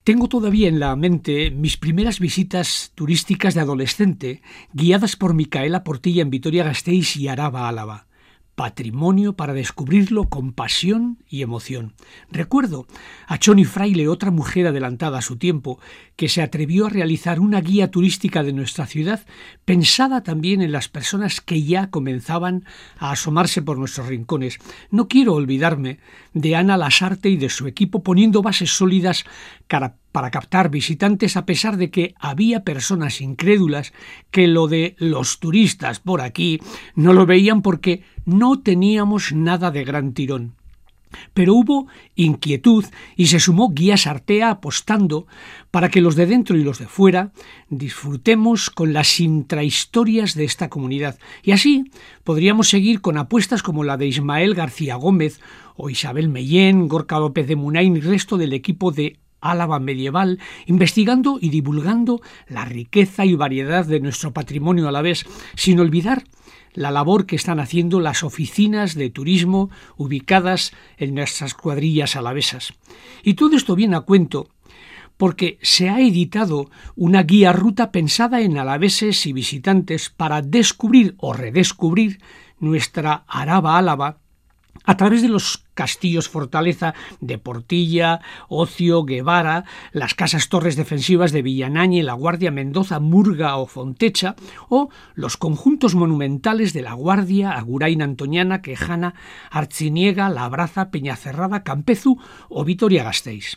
Tengo todavía en la mente mis primeras visitas turísticas de adolescente, guiadas por Micaela Portilla en Vitoria-Gasteiz y Araba, Álava. Patrimonio para descubrirlo con pasión y emoción. Recuerdo a Choni Fraile, otra mujer adelantada a su tiempo, que se atrevió a realizar una guía turística de nuestra ciudad, pensada también en las personas que ya comenzaban a asomarse por nuestros rincones. No quiero olvidarme de Ana Lasarte y de su equipo, poniendo bases sólidas para captar visitantes, a pesar de que había personas incrédulas que lo de los turistas por aquí no lo veían porque no teníamos nada de gran tirón. Pero hubo inquietud y se sumó Guías Artea, apostando para que los de dentro y los de fuera disfrutemos con las intrahistorias de esta comunidad. Y así podríamos seguir con apuestas como la de Ismael García Gómez o Isabel Mellén, Gorka López de Munain y el resto del equipo de Álava Medieval, investigando y divulgando la riqueza y variedad de nuestro patrimonio alavés, sin olvidar la labor que están haciendo las oficinas de turismo ubicadas en nuestras cuadrillas alavesas. Y todo esto viene a cuento porque se ha editado una guía ruta pensada en alaveses y visitantes para descubrir o redescubrir nuestra Araba Álava a través de los castillos fortaleza de Portilla, Ocio, Guevara, las casas torres defensivas de Villanañe, La Guardia, Mendoza, Murga o Fontecha, o los conjuntos monumentales de La Guardia, Agurain, Antoñana, Quejana, Artziniega, Labraza, Peñacerrada, Campezu o Vitoria-Gasteiz.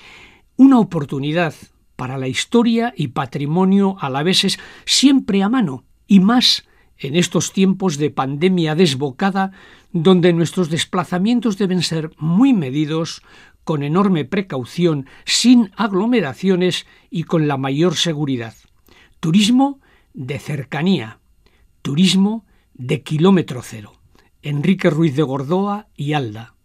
Una oportunidad para la historia y patrimonio alaveses siempre a mano, y más en estos tiempos de pandemia desbocada, donde nuestros desplazamientos deben ser muy medidos, con enorme precaución, sin aglomeraciones y con la mayor seguridad. Turismo de cercanía, turismo de kilómetro cero. Enrique Ruiz de Gordoa y Alda.